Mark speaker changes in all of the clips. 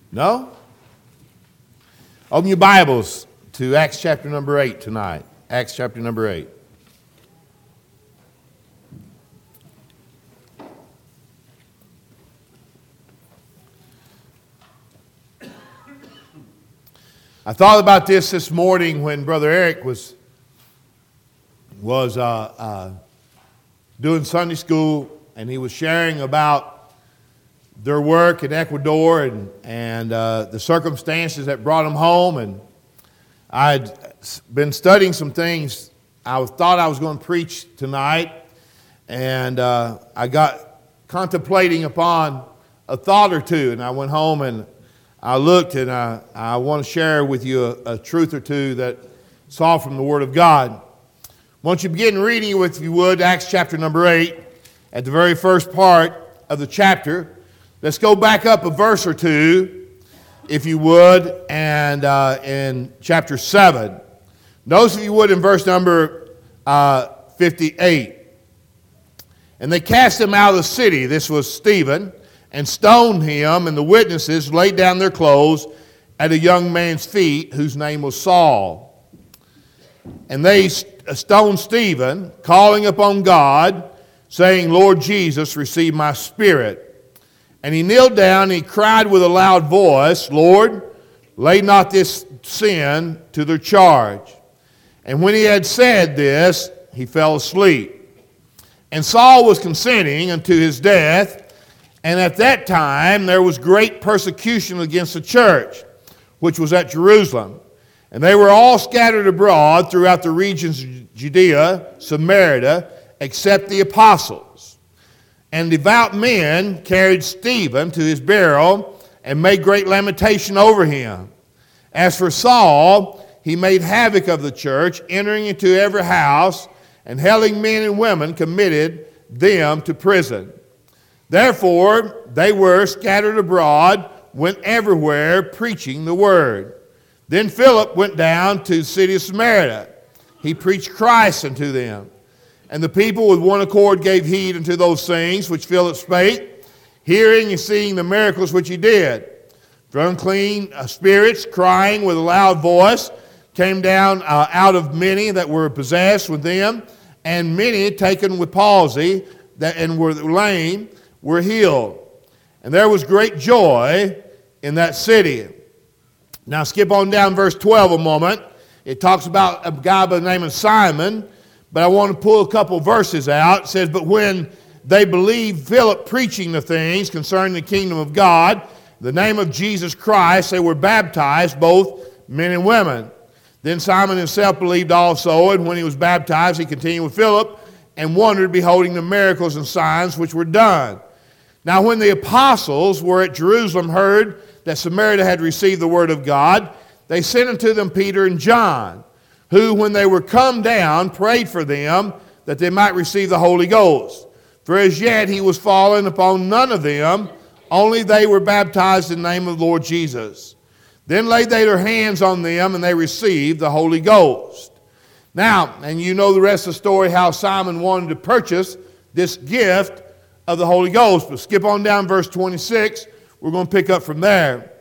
Speaker 1: No? Open your Bibles to Acts chapter number 8 tonight. Acts chapter number 8. I thought about this morning when Brother Eric was doing Sunday school, and he was sharing about their work in Ecuador and the circumstances that brought them home. And I'd been studying some things. I thought I was going to preach tonight, and I got contemplating upon a thought or two, and I went home and I looked, and I want to share with you a truth or two that I saw from the Word of God. Once you begin reading with, if you would, Acts chapter number 8, at the very first part of the chapter, let's go back up a verse or two, if you would, and in chapter 7. Notice, if you would, in verse number 58. And they cast him out of the city, this was Stephen, and stoned him, and the witnesses laid down their clothes at a young man's feet, whose name was Saul. And they stoned Stephen, calling upon God, saying, Lord Jesus, receive my spirit. And he kneeled down, and he cried with a loud voice, Lord, lay not this sin to their charge. And when he had said this, he fell asleep. And Saul was consenting unto his death. And at that time there was great persecution against the church, which was at Jerusalem. And they were all scattered abroad throughout the regions of Judea, Samaria, except the apostles. And devout men carried Stephen to his burial and made great lamentation over him. As for Saul, he made havoc of the church, entering into every house, and hailing men and women, committed them to prison. Therefore, they were scattered abroad, went everywhere preaching the word. Then Philip went down to the city of Samaria. He preached Christ unto them. And the people with one accord gave heed unto those things which Philip spake, hearing and seeing the miracles which he did. For unclean spirits, crying with a loud voice, came down out of many that were possessed with them, and many taken with palsy and were lame, were healed. And there was great joy in that city. Now skip on down verse 12 a moment. It talks about a guy by the name of Simon, but I want to pull a couple verses out. It says, but when they believed Philip preaching the things concerning the kingdom of God, the name of Jesus Christ, they were baptized, both men and women. Then Simon himself believed also, and when he was baptized, he continued with Philip, and wondered, beholding the miracles and signs which were done. Now when the apostles were at Jerusalem, heard that Samaria had received the word of God, they sent unto them Peter and John, who, when they were come down, prayed for them that they might receive the Holy Ghost. For as yet he was fallen upon none of them, only they were baptized in the name of the Lord Jesus. Then laid they their hands on them, and they received the Holy Ghost. Now, and you know the rest of the story, how Simon wanted to purchase this gift of the Holy Ghost. But skip on down verse 26. We're going to pick up from there.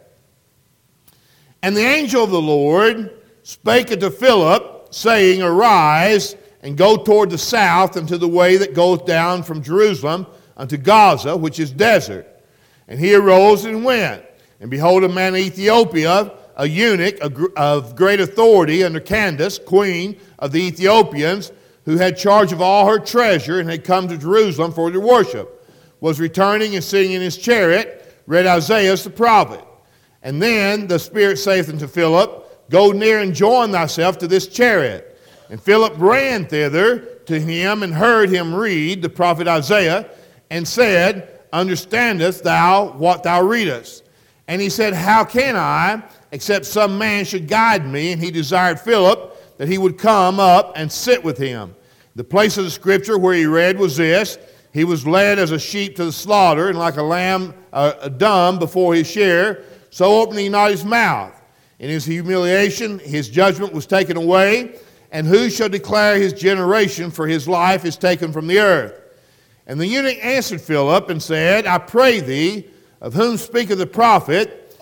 Speaker 1: And the angel of the Lord spake unto Philip, saying, Arise, and go toward the south unto the way that goeth down from Jerusalem unto Gaza, which is desert. And he arose and went. And behold, a man in Ethiopia, a eunuch of great authority under Candace, queen of the Ethiopians, who had charge of all her treasure and had come to Jerusalem for to worship, was returning and sitting in his chariot, read Isaiah the prophet. And then the Spirit saith unto Philip, Go near and join thyself to this chariot. And Philip ran thither to him and heard him read the prophet Isaiah, and said, Understandest thou what thou readest? And he said, How can I, except some man should guide me? And he desired Philip that he would come up and sit with him. The place of the scripture where he read was this: He was led as a sheep to the slaughter, and like a lamb dumb before his shearer, so opened he not his mouth. In his humiliation his judgment was taken away, and who shall declare his generation? For his life is taken from the earth. And the eunuch answered Philip and said, I pray thee, of whom speaketh the prophet?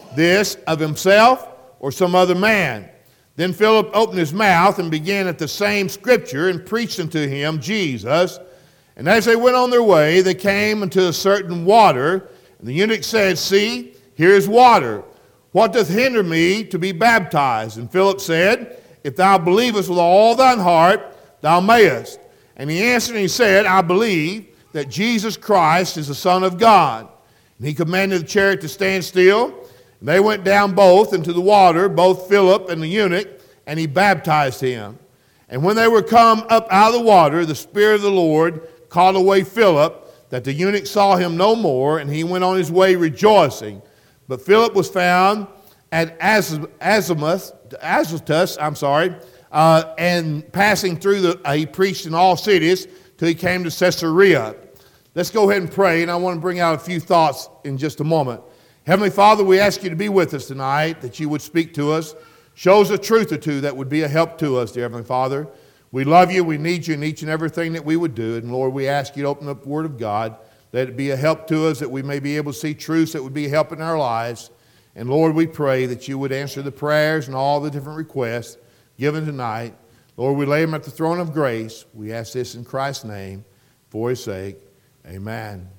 Speaker 1: this of himself or some other man? Then Philip opened his mouth and began at the same scripture and preached unto him Jesus. And as they went on their way, they came unto a certain water. And the eunuch said, See, here is water. What doth hinder me to be baptized? And Philip said, If thou believest with all thine heart, thou mayest. And he answered and he said, I believe that Jesus Christ is the Son of God. And he commanded the chariot to stand still. And they went down both into the water, both Philip and the eunuch, and he baptized him. And when they were come up out of the water, the Spirit of the Lord caught away Philip, that the eunuch saw him no more, and he went on his way rejoicing. But Philip was found at Azotus, and passing through he preached in all cities till he came to Caesarea. Let's go ahead and pray, and I want to bring out a few thoughts in just a moment. Heavenly Father, we ask you to be with us tonight, that you would speak to us, show us a truth or two that would be a help to us, dear Heavenly Father. We love you, we need you in each and everything that we would do, and Lord, we ask you to open up the Word of God, let it be a help to us, that we may be able to see truths that would be a help in our lives. And Lord, we pray that you would answer the prayers and all the different requests given tonight. Lord, we lay them at the throne of grace. We ask this in Christ's name, for his sake. Amen.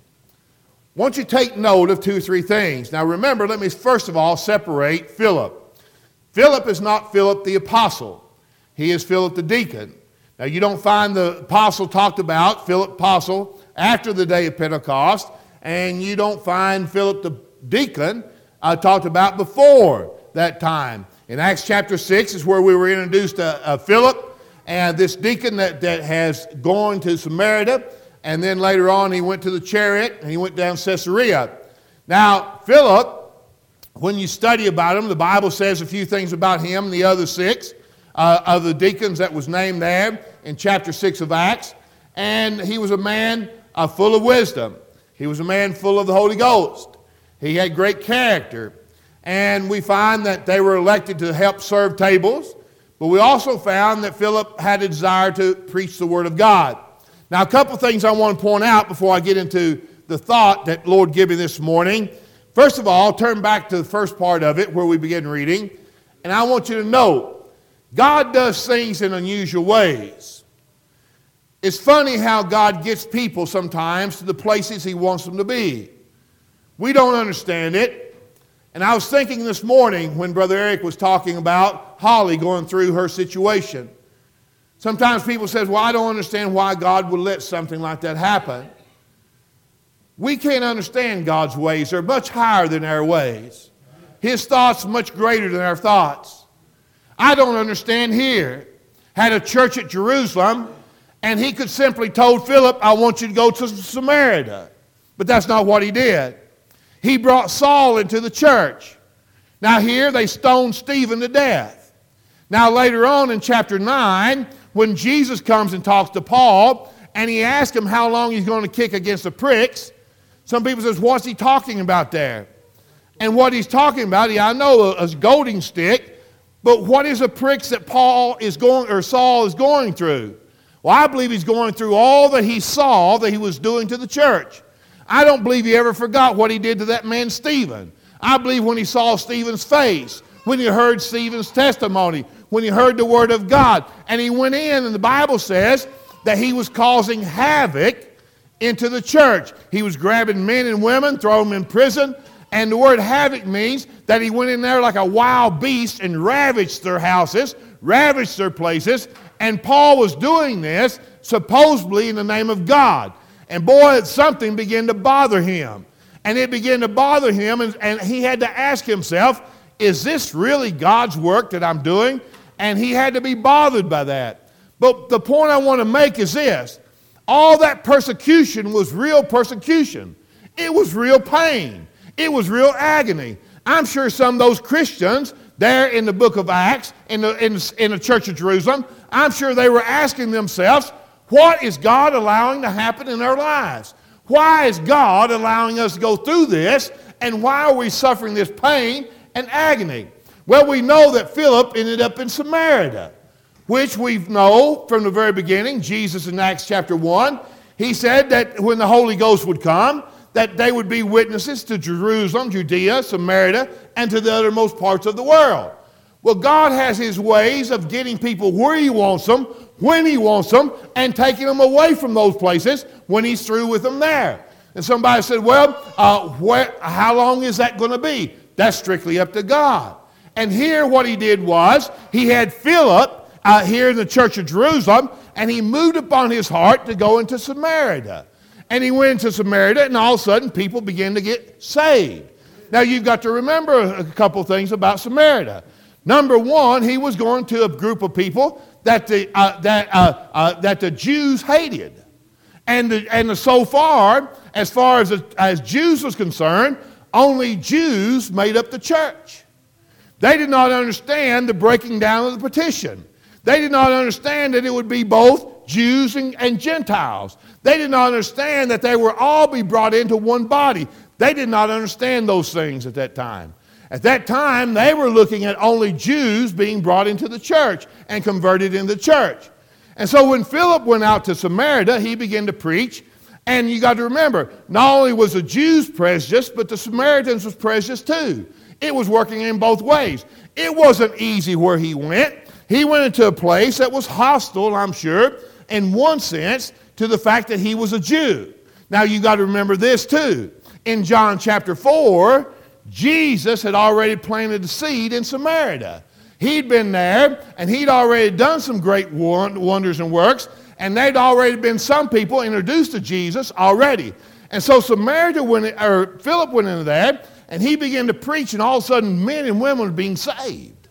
Speaker 1: I want you to take note of 2 or 3 things. Now remember, let me first of all separate Philip. Philip is not Philip the apostle. He is Philip the deacon. Now you don't find the apostle talked about, Philip apostle, after the day of Pentecost, and you don't find Philip the deacon talked about before that time. In Acts chapter 6 is where we were introduced to Philip, and this deacon that has gone to Samaria. And then later on, he went to the chariot, and he went down Caesarea. Now, Philip, when you study about him, the Bible says a few things about him and the other 6 of the deacons that was named there in chapter 6 of Acts. And he was a man full of wisdom. He was a man full of the Holy Ghost. He had great character. And we find that they were elected to help serve tables. But we also found that Philip had a desire to preach the Word of God. Now, a couple things I want to point out before I get into the thought that Lord gave me this morning. First of all, turn back to the first part of it where we begin reading. And I want you to know, God does things in unusual ways. It's funny how God gets people sometimes to the places he wants them to be. We don't understand it. And I was thinking this morning when Brother Eric was talking about Holly going through her situation. Sometimes people say, well, I don't understand why God would let something like that happen. We can't understand God's ways. They're much higher than our ways. His thoughts are much greater than our thoughts. I don't understand here. Had a church at Jerusalem, and he could simply told Philip, I want you to go to Samaria. But that's not what he did. He brought Saul into the church. Now here they stoned Stephen to death. Now later on in chapter 9, when Jesus comes and talks to Paul, and he asks him how long he's going to kick against the pricks, some people say, what's he talking about there? And what he's talking about, I know a goading stick, but what is the pricks that Saul is going through? Well, I believe he's going through all that he saw that he was doing to the church. I don't believe he ever forgot what he did to that man Stephen. I believe when he saw Stephen's face, when he heard Stephen's testimony, when he heard the word of God, and he went in, and the Bible says that he was causing havoc into the church. He was grabbing men and women, throwing them in prison, and the word havoc means that he went in there like a wild beast and ravaged their houses, ravaged their places, and Paul was doing this supposedly in the name of God. And boy, something began to bother him. And it began to bother him, and he had to ask himself, is this really God's work that I'm doing? And he had to be bothered by that. But the point I want to make is this. All that persecution was real persecution. It was real pain. It was real agony. I'm sure some of those Christians there in the book of Acts, in the church of Jerusalem, I'm sure they were asking themselves, what is God allowing to happen in our lives? Why is God allowing us to go through this? And why are we suffering this pain and agony? Well, we know that Philip ended up in Samaria, which we know from the very beginning. Jesus in Acts chapter 1, he said that when the Holy Ghost would come, that they would be witnesses to Jerusalem, Judea, Samaria, and to the uttermost parts of the world. Well, God has his ways of getting people where he wants them, when he wants them, and taking them away from those places when he's through with them there. And somebody said, well, how long is that going to be? That's strictly up to God. And here what he did was, he had Philip here in the church of Jerusalem, and he moved upon his heart to go into Samaria. And he went into Samaria, and all of a sudden people began to get saved. Now you've got to remember a couple things about Samaria. Number one, he was going to a group of people that the Jews hated. And so far as Jews was concerned, only Jews made up the church. They did not understand the breaking down of the partition. They did not understand that it would be both Jews and Gentiles. They did not understand that they would all be brought into one body. They did not understand those things at that time. At that time, they were looking at only Jews being brought into the church and converted in the church. And so when Philip went out to Samaria, he began to preach. And you got to remember, not only was the Jews prejudiced, but the Samaritans was prejudiced too. It was working in both ways. It wasn't easy where he went. He went into a place that was hostile, I'm sure, in one sense, to the fact that he was a Jew. Now you got to remember this too. In John chapter 4, Jesus had already planted the seed in Samaria. He'd been there, and he'd already done some great wonders and works, and there'd already been some people introduced to Jesus already. And so Philip went into there, and he began to preach, and all of a sudden men and women were being saved.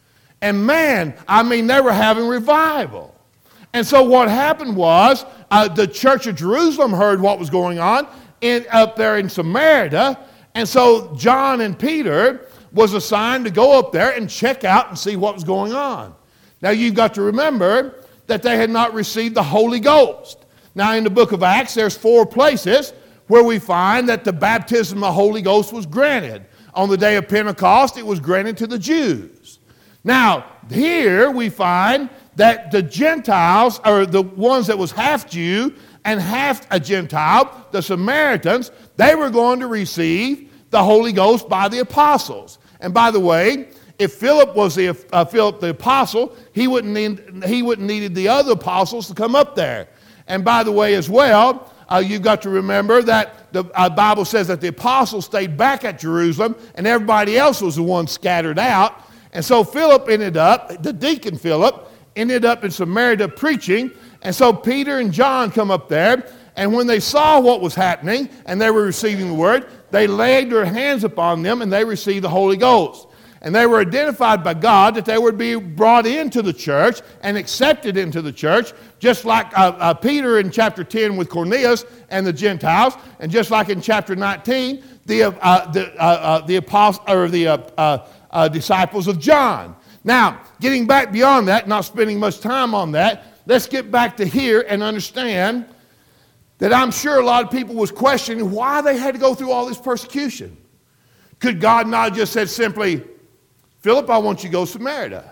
Speaker 1: And man, they were having revival. And so what happened was, the church of Jerusalem heard what was going on up there in Samaria. And so John and Peter was assigned to go up there and check out and see what was going on. Now you've got to remember that they had not received the Holy Ghost. Now in the book of Acts, there's 4 places where we find that the baptism of the Holy Ghost was granted. On the day of Pentecost, it was granted to the Jews. Now here we find that the Gentiles, or the ones that was half Jew and half a Gentile, the Samaritans, they were going to receive the Holy Ghost by the apostles. And by the way, if Philip was Philip the apostle, he wouldn't needed the other apostles to come up there. And by the way as well, you've got to remember that the Bible says that the apostles stayed back at Jerusalem and everybody else was the one scattered out. And so Philip the deacon Philip, ended up in Samaria preaching. And so Peter and John come up there, and when they saw what was happening and they were receiving the word, they laid their hands upon them and they received the Holy Ghost. And they were identified by God that they would be brought into the church and accepted into the church, just like Peter in chapter 10 with Cornelius and the Gentiles, and just like in chapter 19, the apostle or the disciples of John. Now, getting back beyond that, not spending much time on that, let's get back to here and understand that I'm sure a lot of people was questioning why they had to go through all this persecution. Could God not have just said simply, Philip, I want you to go to Samaria?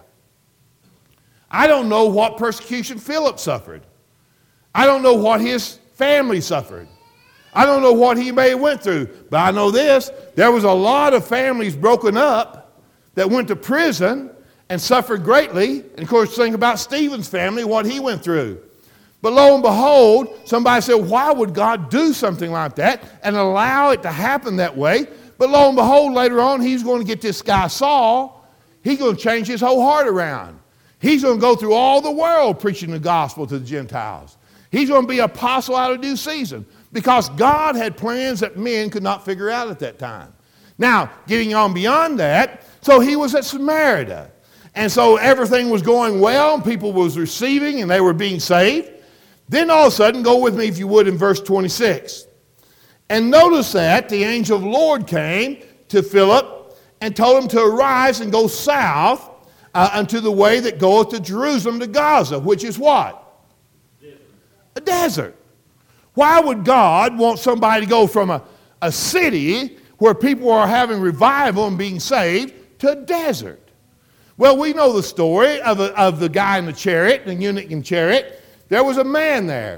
Speaker 1: I don't know what persecution Philip suffered. I don't know what his family suffered. I don't know what he may have went through. But I know this, there was a lot of families broken up that went to prison and suffered greatly. And of course, think about Stephen's family, what he went through. But lo and behold, somebody said, why would God do something like that and allow it to happen that way? But lo and behold, later on, he's going to get this guy Saul. He's going to change his whole heart around. He's going to go through all the world preaching the gospel to the Gentiles. He's going to be an apostle out of due season because God had plans that men could not figure out at that time. Now, getting on beyond that, so he was at Samaria. And so everything was going well, and people was receiving, and they were being saved. Then all of a sudden, go with me if you would in verse 26. And notice that the angel of the Lord came to Philip and told him to arise and go south unto the way that goeth to Jerusalem to Gaza, which is what? A desert. Why would God want somebody to go from a city where people are having revival and being saved to a desert? Well, we know the story of the guy in the chariot, the eunuch in the chariot. There was a man there.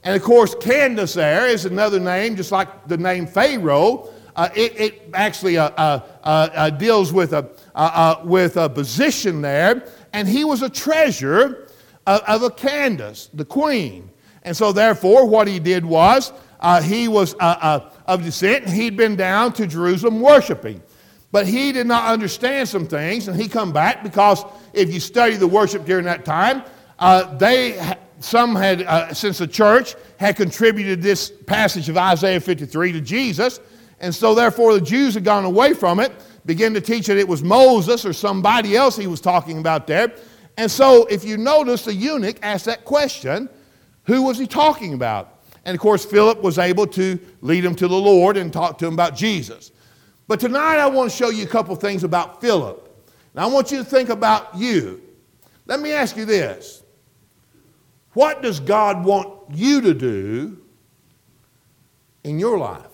Speaker 1: And of course, Candace there is another name, just like the name Pharaoh. It actually deals with a position there. And he was a treasurer of a Candace, the queen. And so therefore, what he did was, he was of descent, and he'd been down to Jerusalem worshiping. But he did not understand some things, and he come back because if you study the worship during that time, some had, since the church had contributed this passage of Isaiah 53 to Jesus, and so therefore the Jews had gone away from it, began to teach that it was Moses or somebody else he was talking about there. And so if you notice, the eunuch asked that question, who was he talking about? And of course, Philip was able to lead him to the Lord and talk to him about Jesus. But tonight I want to show you a couple things about Philip. Now I want you to think about you. Let me ask you this. What does God want you to do in your life?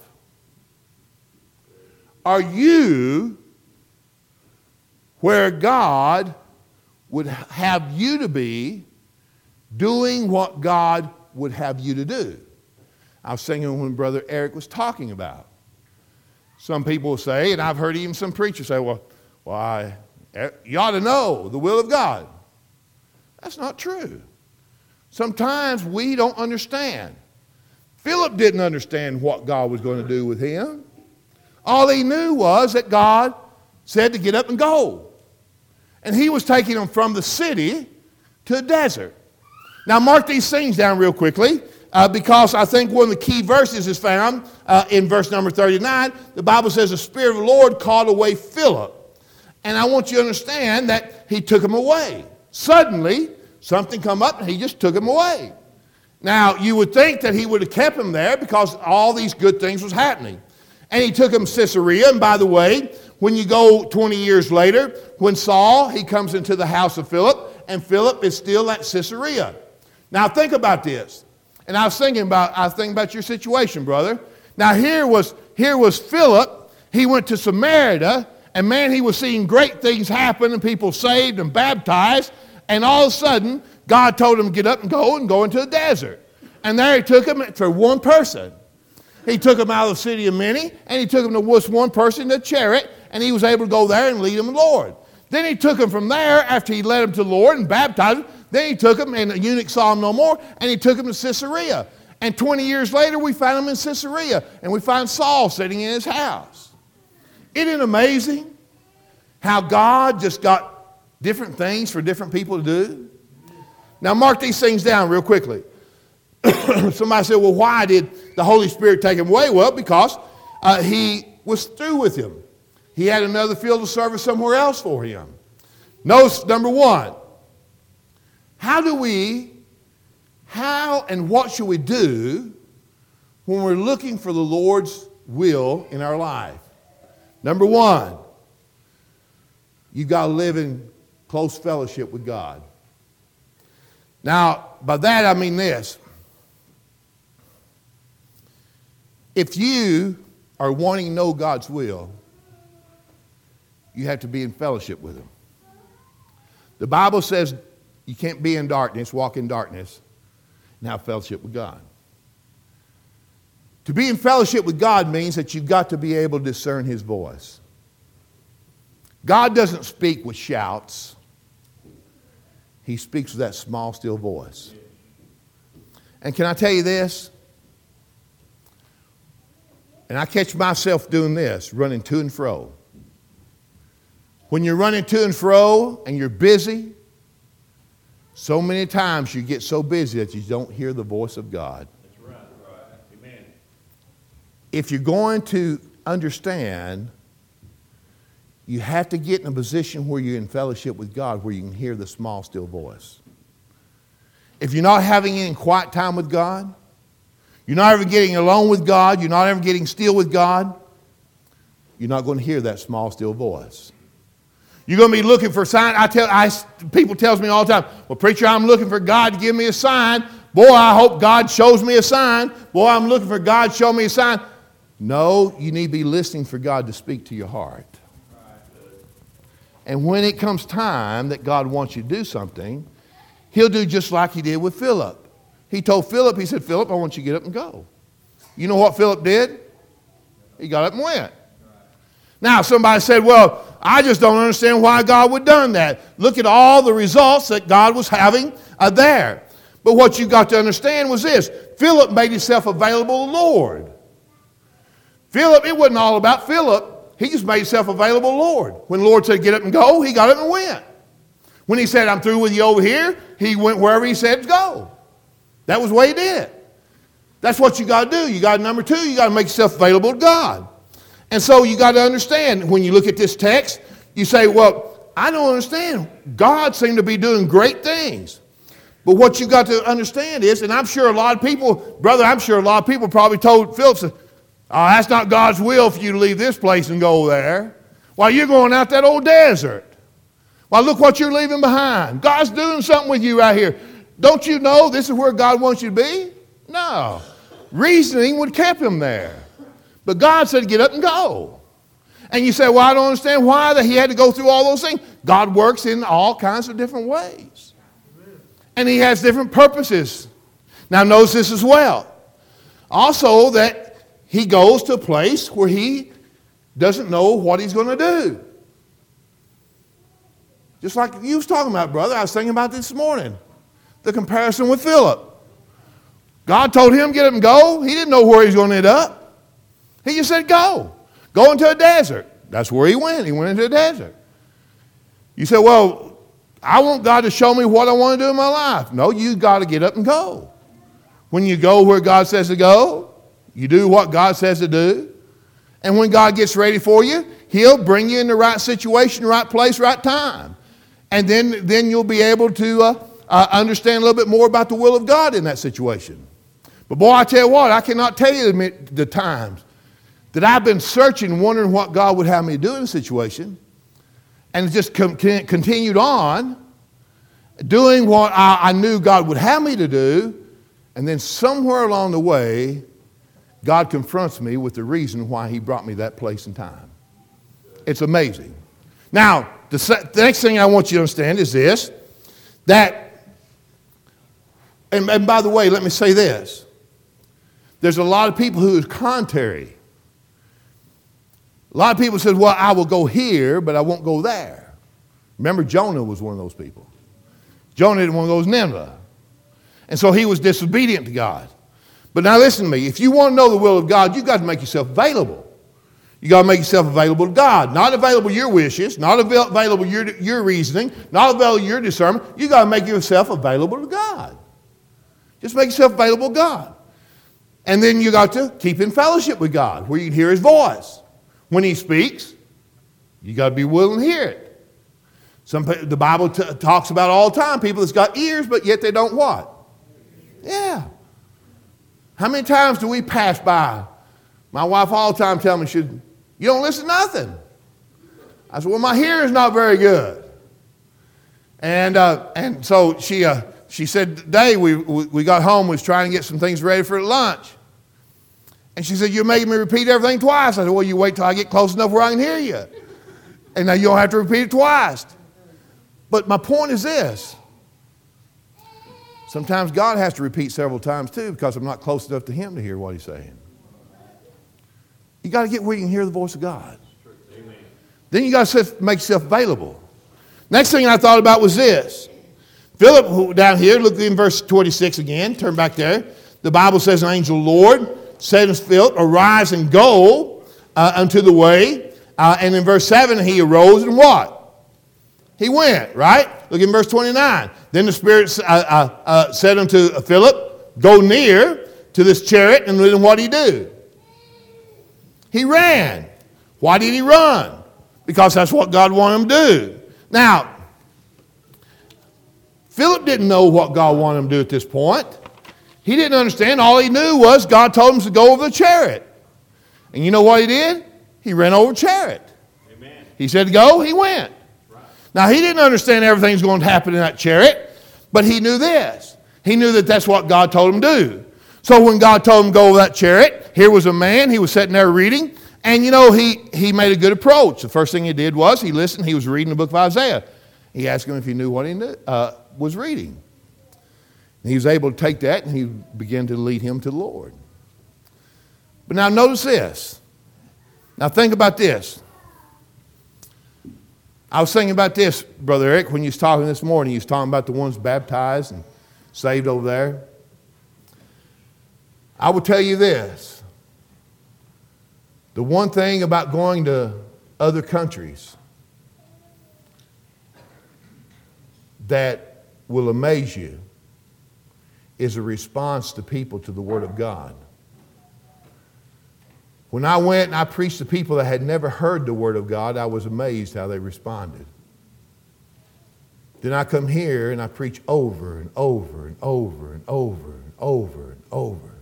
Speaker 1: Are you where God would have you to be, doing what God would have you to do? I was singing when Brother Eric was talking about. Some people say, and I've heard even some preachers say, well, you ought to know the will of God. That's not true. Sometimes we don't understand. Philip didn't understand what God was going to do with him. All he knew was that God said to get up and go. And he was taking him from the city to the desert. Now mark these things down real quickly. Because I think one of the key verses is found in verse number 39. The Bible says the Spirit of the Lord called away Philip. And I want you to understand that he took him away. Suddenly, something come up and he just took him away. Now, you would think that he would have kept him there because all these good things was happening. And he took him to Caesarea. And by the way, when you go 20 years later, when Saul, he comes into the house of Philip, and Philip is still at Caesarea. Now, think about this. And I was thinking about your situation, brother. Now here was Philip. He went to Samaria, and man, he was seeing great things happen and people saved and baptized. And all of a sudden, God told him to get up and go into the desert. And there he took him for one person. He took him out of the city of many, and he took him to this one person, the chariot, and he was able to go there and lead him to the Lord. Then he took him from there after he led him to the Lord and baptized him. Then he took him, and the eunuch saw him no more, and he took him to Caesarea. And 20 years later, we found him in Caesarea, and we find Saul sitting in his house. Isn't it amazing how God just got different things for different people to do? Now, mark these things down real quickly. Somebody said, well, why did the Holy Spirit take him away? Well, because he was through with him. He had another field of service somewhere else for him. Notice, number one, how and what should we do when we're looking for the Lord's will in our life? Number one, you've got to live in close fellowship with God. Now, by that I mean this. If you are wanting to know God's will, you have to be in fellowship with Him. The Bible says you can't be in darkness, walk in darkness, and have fellowship with God. To be in fellowship with God means that you've got to be able to discern His voice. God doesn't speak with shouts. He speaks with that small, still voice. And can I tell you this? And I catch myself doing this, running to and fro. When you're running to and fro and you're busy, so many times you get so busy that you don't hear the voice of God.
Speaker 2: That's right. Amen.
Speaker 1: If you're going to understand, you have to get in a position where you're in fellowship with God, where you can hear the small, still voice. If you're not having any quiet time with God, you're not ever getting alone with God, you're not ever getting still with God, you're not going to hear that small, still voice. You're going to be looking for a sign. People tell me all the time, well, preacher, I'm looking for God to give me a sign. Boy, I hope God shows me a sign. Boy, I'm looking for God to show me a sign. No, you need to be listening for God to speak to your heart. And when it comes time that God wants you to do something, He'll do just like He did with Philip. He told Philip, he said, Philip, I want you to get up and go. You know what Philip did? He got up and went. Now, somebody said, well, I just don't understand why God would have done that. Look at all the results that God was having there. But what you got to understand was this. Philip made himself available to the Lord. Philip, it wasn't all about Philip. He just made himself available to the Lord. When the Lord said, get up and go, he got up and went. When he said, I'm through with you over here, he went wherever he said to go. That was the way he did it. That's what you got to do. You got number two, you got to make yourself available to God. And so you got to understand, when you look at this text, you say, well, I don't understand. God seemed to be doing great things. But what you got to understand is, and I'm sure a lot of people, brother, I'm sure a lot of people probably told Philip, that's not God's will for you to leave this place and go there. While you're going out that old desert. Well, look what you're leaving behind. God's doing something with you right here. Don't you know this is where God wants you to be? No. Reasoning would have kept him there. But God said, get up and go. And you say, well, I don't understand why that he had to go through all those things. God works in all kinds of different ways. And he has different purposes. Now, notice this as well. Also, that he goes to a place where he doesn't know what he's going to do. Just like you was talking about, brother. I was thinking about this morning. The comparison with Philip. God told him, get up and go. He didn't know where he was going to end up. He just said, go. Go into a desert. That's where he went. He went into a desert. You say, well, I want God to show me what I want to do in my life. No, you got to get up and go. When you go where God says to go, you do what God says to do. And when God gets ready for you, he'll bring you in the right situation, right place, right time. And then you'll be able to understand a little bit more about the will of God in that situation. But boy, I tell you what, I cannot tell you the times that I've been searching, wondering what God would have me do in a situation, and it just continued on, doing what I knew God would have me to do, and then somewhere along the way, God confronts me with the reason why he brought me that place and time. It's amazing. Now, the next thing I want you to understand is this, that, and by the way, let me say this. There's a lot of people who is contrary. A lot of people said, well, I will go here, but I won't go there. Remember, Jonah was one of those people. Jonah didn't want to go to Nineveh. And so he was disobedient to God. But now listen to me. If you want to know the will of God, you've got to make yourself available. You got to make yourself available to God. Not available your wishes, not available your reasoning, not available your discernment. You got to make yourself available to God. Just make yourself available to God. And then you got to keep in fellowship with God, where you can hear his voice. When he speaks, you got to be willing to hear it. The Bible talks about all the time people that's got ears, but yet they don't what? Yeah. How many times do we pass by? My wife all the time tells me, you don't listen to nothing. I said, well, my hearing's not very good. And so she said, today we got home, we was trying to get some things ready for lunch. And she said, you're making me repeat everything twice. I said, well, you wait till I get close enough where I can hear you. And now you don't have to repeat it twice. But my point is this. Sometimes God has to repeat several times too, because I'm not close enough to him to hear what he's saying. You got to get where you can hear the voice of God. Amen. Then you got to make yourself available. Next thing I thought about was this. Philip, who down here, look in verse 26 again, turn back there. The Bible says, an angel of the Lord said unto Philip, arise and go unto the way. And in verse 7, he arose and what? He went, right? Look in verse 29. Then the Spirit said unto Philip, go near to this chariot, and then what did he do? He ran. Why did he run? Because that's what God wanted him to do. Now, Philip didn't know what God wanted him to do at this point. He didn't understand. All he knew was God told him to go over the chariot. And you know what he did? He ran over the chariot. Amen. He said to go, he went. Right. Now, he didn't understand everything's going to happen in that chariot, but he knew this. He knew that that's what God told him to do. So when God told him to go over that chariot, here was a man. He was sitting there reading, and you know, he made a good approach. The first thing he did was he listened. He was reading the book of Isaiah. He asked him if he knew what he was reading. And he was able to take that and he began to lead him to the Lord. But now notice this. Now think about this. I was thinking about this, Brother Eric, when you was talking this morning. You was talking about the ones baptized and saved over there. I will tell you this. The one thing about going to other countries that will amaze you is a response to people to the Word of God. When I went and I preached to people that had never heard the Word of God, I was amazed how they responded. Then I come here and I preach over and over and over and over and over and over.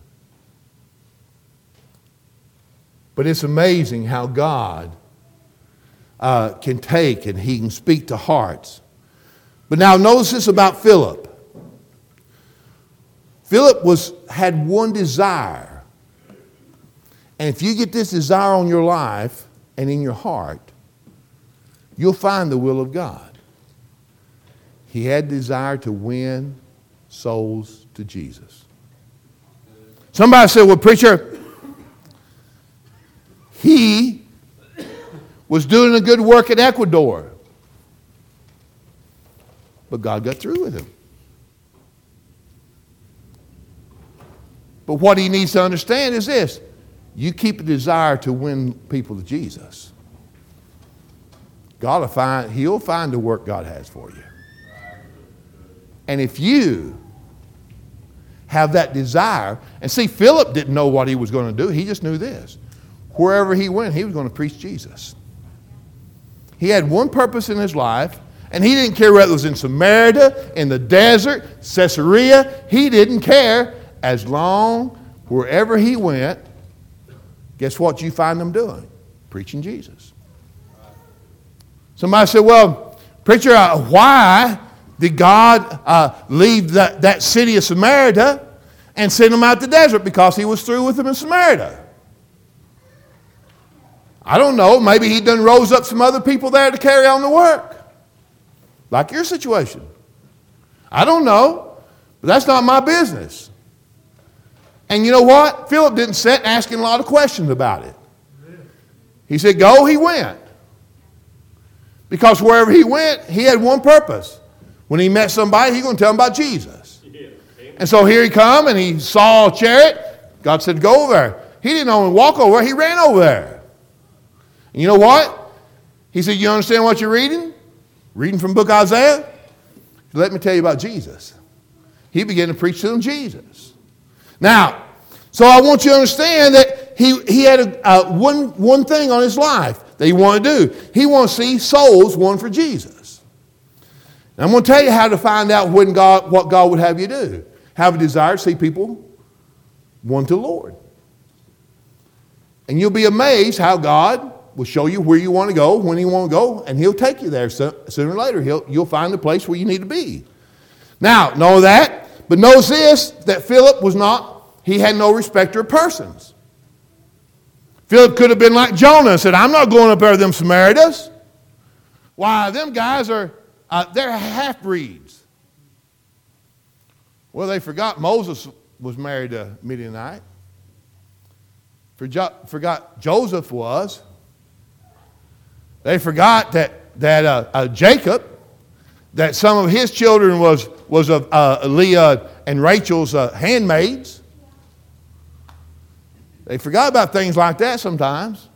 Speaker 1: But it's amazing how God can take and He can speak to hearts. But now notice this about Philip. Philip had one desire. And if you get this desire on your life and in your heart, you'll find the will of God. He had desire to win souls to Jesus. Somebody said, well, preacher, he was doing a good work in Ecuador. But God got through with him. But what he needs to understand is this. You keep a desire to win people to Jesus. He'll find the work God has for you. And if you have that desire, and see, Philip didn't know what he was going to do. He just knew this. Wherever he went, he was going to preach Jesus. He had one purpose in his life, and he didn't care whether it was in Samaria, in the desert, Caesarea. He didn't care as long wherever he went. Guess what you find them doing? Preaching Jesus. Somebody said, well, preacher, why did God leave that city of Samaria and send them out to the desert? Because he was through with them in Samaria. I don't know. Maybe he done rose up some other people there to carry on the work. Like your situation. I don't know. But that's not my business. And you know what? Philip didn't sit asking a lot of questions about it. He said, go, he went. Because wherever he went, he had one purpose. When he met somebody, he's going to tell them about Jesus. And so here he come, and he saw a chariot. God said, go over there. He didn't only walk over there, he ran over there. And you know what? He said, you understand what you're reading? Reading from the book of Isaiah? Let me tell you about Jesus. He began to preach to them Jesus. Now, so I want you to understand that he had one thing on his life that he wanted to do. He wanted to see souls won for Jesus. And I'm going to tell you how to find out what God would have you do. Have a desire to see people won to the Lord. And you'll be amazed how God will show you where you want to go, when you want to go, and he'll take you there sooner or later. You'll find the place where you need to be. Now, know that. But notice this, that Philip he had no respecter of persons. Philip could have been like Jonah and said, I'm not going up there with them Samaritans. Why, them guys they're half-breeds. Well, they forgot Moses was married to Midianite. Forgot Joseph was. They forgot that Jacob, that some of his children was of Leah and Rachel's handmaids. They forgot about things like that sometimes.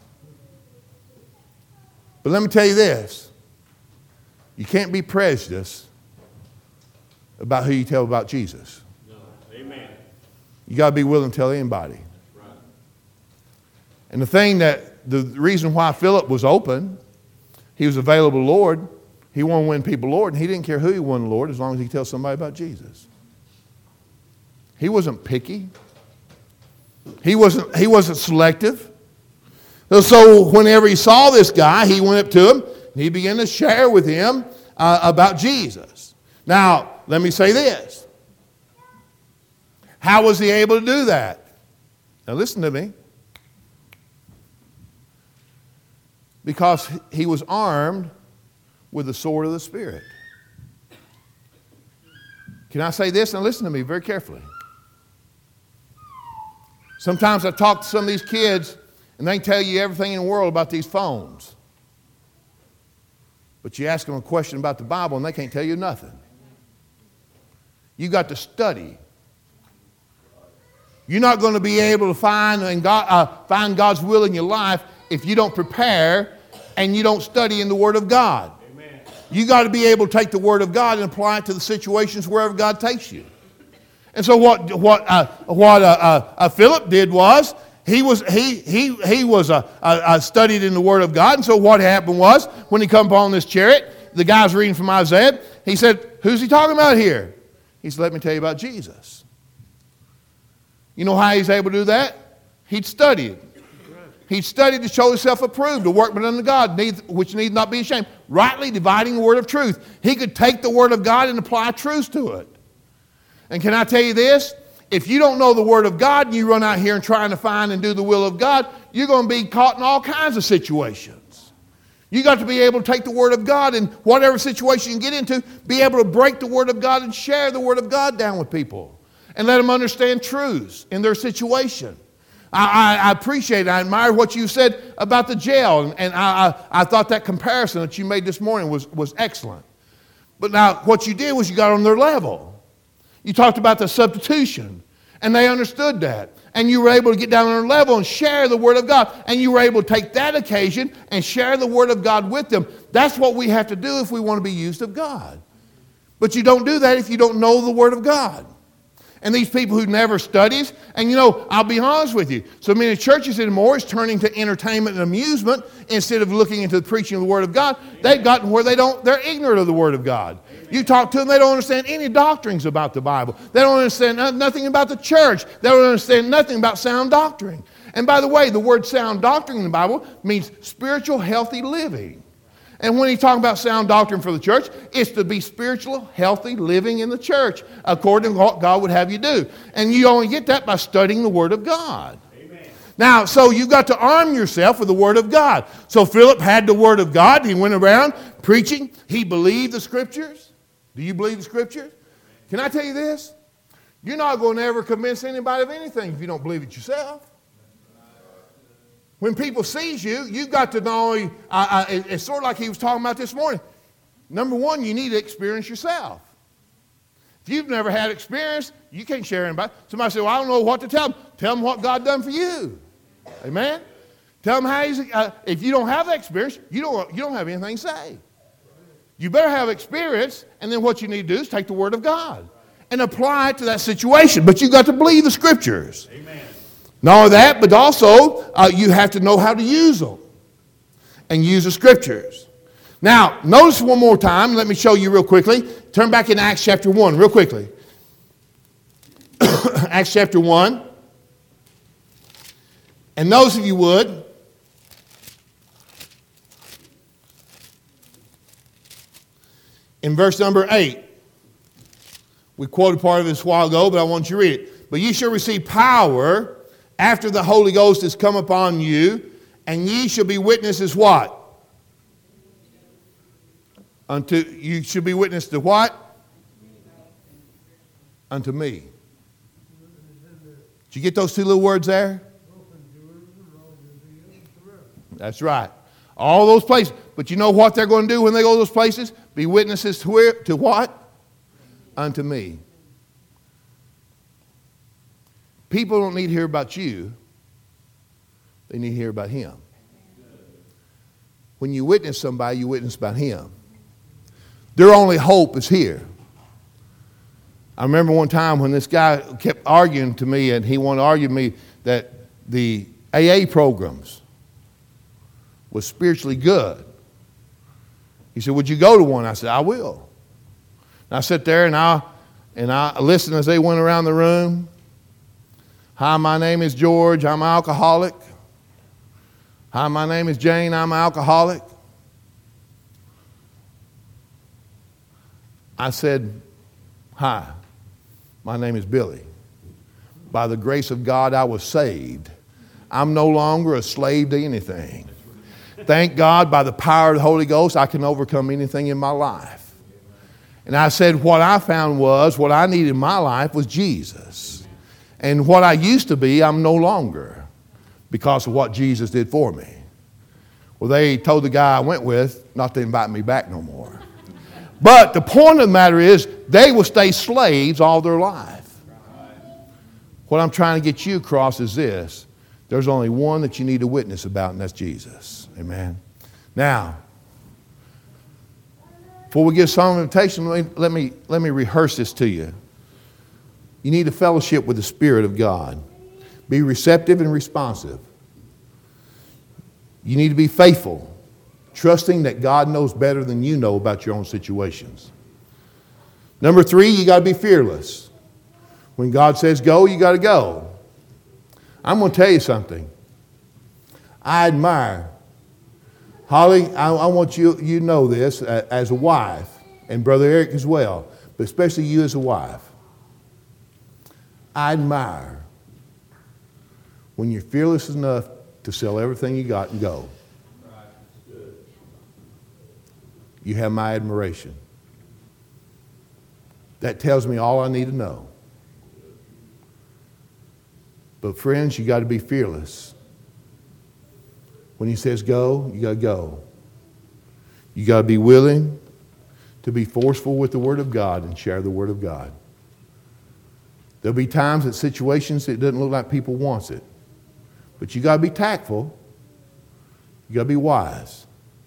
Speaker 1: But let me tell you this. You can't be prejudiced about who you tell about Jesus.
Speaker 2: No. Amen.
Speaker 1: You got to be willing to tell anybody.
Speaker 2: Right.
Speaker 1: And the reason why Philip was open, he was available to the Lord. He wanted to win people to the Lord, and he didn't care who he won the Lord as long as he could tell somebody about Jesus. He wasn't picky. He wasn't selective. So whenever he saw this guy, he went up to him and he began to share with him about Jesus. Now, let me say this. How was he able to do that? Now listen to me. Because he was armed with the sword of the Spirit. Can I say this? Now listen to me very carefully. Sometimes I talk to some of these kids and they tell you everything in the world about these phones. But you ask them a question about the Bible and they can't tell you nothing. You got to study. You're not going to be able to find God's will in your life if you don't prepare and you don't study in the Word of God. Amen. You got to be able to take the Word of God and apply it to the situations wherever God takes you. And so what Philip did was he studied in the Word of God. And so what happened was when he come upon this chariot, the guy's reading from Isaiah. He said, "Who's he talking about here?" He said, "Let me tell you about Jesus." You know how he's able to do that? He'd studied. He studied to show himself approved, a workman unto God, which need not be ashamed, rightly dividing the word of truth. He could take the word of God and apply truth to it. And can I tell you this? If you don't know the word of God and you run out here and trying to find and do the will of God, you're going to be caught in all kinds of situations. You got to be able to take the word of God in whatever situation you get into, be able to break the word of God and share the word of God down with people and let them understand truths in their situation. I appreciate it. I admire what you said about the jail, and I thought that comparison that you made this morning was excellent. But now what you did was you got on their level. You talked about the substitution, and they understood that. And you were able to get down on their level and share the Word of God. And you were able to take that occasion and share the Word of God with them. That's what we have to do if we want to be used of God. But you don't do that if you don't know the Word of God. And these people who never studies, and you know, I'll be honest with you, so many churches anymore is turning to entertainment and amusement instead of looking into the preaching of the Word of God. They've gotten where they're ignorant of the Word of God. You talk to them, they don't understand any doctrines about the Bible. They don't understand nothing about the church. They don't understand nothing about sound doctrine. And by the way, the word sound doctrine in the Bible means spiritual, healthy living. And when he's talking about sound doctrine for the church, it's to be spiritual, healthy living in the church, according to what God would have you do. And you only get that by studying the Word of God. Amen. Now, so you've got to arm yourself with the Word of God. So Philip had the Word of God. He went around preaching. He believed the Scriptures. Do you believe the Scriptures? Can I tell you this? You're not going to ever convince anybody of anything if you don't believe it yourself. When people sees you, you've got to not only, it's sort of like he was talking about this morning. Number one, you need to experience yourself. If you've never had experience, you can't share anybody. Somebody say, well, I don't know what to tell them. Tell them what God done for you. Amen? Tell them how he's, if you don't have that experience, you don't have anything to say. You better have experience, and then what you need to do is take the Word of God and apply it to that situation. But you've got to believe the Scriptures. Amen. Not only that, but also you have to know how to use them and use the Scriptures. Now, notice one more time. Let me show you real quickly. Turn back in Acts chapter 1 real quickly. Acts chapter 1. And notice, if you would, in verse number 8. We quoted part of this a while ago, but I want you to read it. But ye shall receive power after the Holy Ghost is come upon you, and ye shall be witnesses what? You shall be witness to what? Unto me. Did you get those two little words there? That's right. All those places. But you know what they're going to do when they go to those places? Be witnesses to where? To what? Unto me. People don't need to hear about you. They need to hear about Him. When you witness somebody, you witness about Him. Their only hope is here. I remember one time when this guy kept arguing to me, and he wanted to argue with me that the AA programs was spiritually good. He said, would you go to one? I said, I will. And I sat there and I listened as they went around the room. Hi, my name is George. I'm an alcoholic. Hi, my name is Jane. I'm an alcoholic. I said, hi, my name is Billy. By the grace of God, I was saved. I'm no longer a slave to anything. Thank God, by the power of the Holy Ghost, I can overcome anything in my life. And I said what I found was what I needed in my life was Jesus. And what I used to be, I'm no longer because of what Jesus did for me. Well, they told the guy I went with not to invite me back no more. But the point of the matter is they will stay slaves all their life. What I'm trying to get you across is this. There's only one that you need to witness about, and that's Jesus. Amen. Now, before we give song of invitation, let me rehearse this to you. You need to fellowship with the Spirit of God. Be receptive and responsive. You need to be faithful, trusting that God knows better than you know about your own situations. Number 3, you got to be fearless. When God says go, you got to go. I'm going to tell you something. I admire Holly. I want you to know this as a wife, and Brother Eric as well, but especially you as a wife. I admire when you're fearless enough to sell everything you got and go. You have my admiration. That tells me all I need to know. But friends, you got to be fearless. When he says go, you got to go. You got to be willing to be forceful with the Word of God and share the Word of God. There'll be times at situations it doesn't look like people wants it. But you got to be tactful. You got to be wise.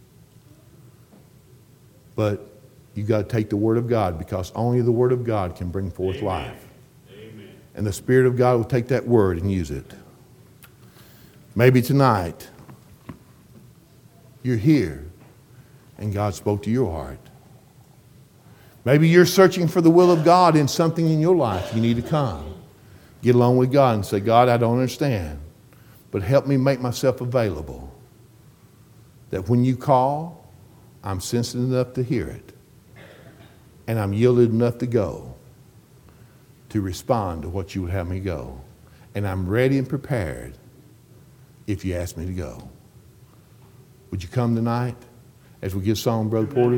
Speaker 1: But you got to take the Word of God, because only the Word of God can bring forth life.
Speaker 2: Amen.
Speaker 1: And the Spirit of God will take that Word and use it. Maybe tonight you're here and God spoke to your heart. Maybe you're searching for the will of God in something in your life. You need to come. Get along with God and say, God, I don't understand, but help me make myself available. That when you call, I'm sensitive enough to hear it. And I'm yielded enough to go, to respond to what you would have me go. And I'm ready and prepared if you ask me to go. Would you come tonight as we give song, Brother Porter?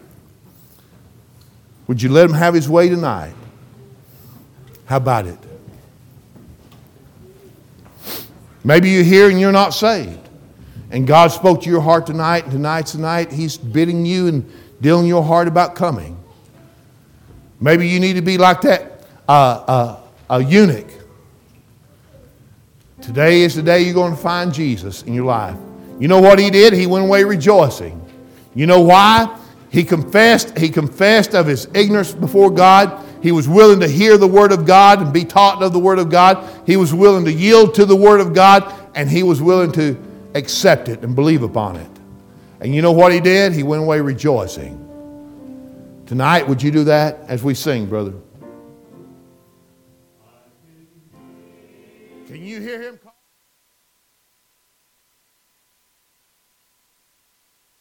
Speaker 1: Would you let him have his way tonight? How about it? Maybe you're here and you're not saved. And God spoke to your heart tonight, and tonight's the night He's bidding you and dealing your heart about coming. Maybe you need to be like that a eunuch. Today is the day you're going to find Jesus in your life. You know what he did? He went away rejoicing. You know why? He confessed of his ignorance before God. He was willing to hear the Word of God and be taught of the Word of God. He was willing to yield to the Word of God, and he was willing to accept it and believe upon it. And you know what he did? He went away rejoicing. Tonight, would you do that as we sing, brother? Can you hear him call?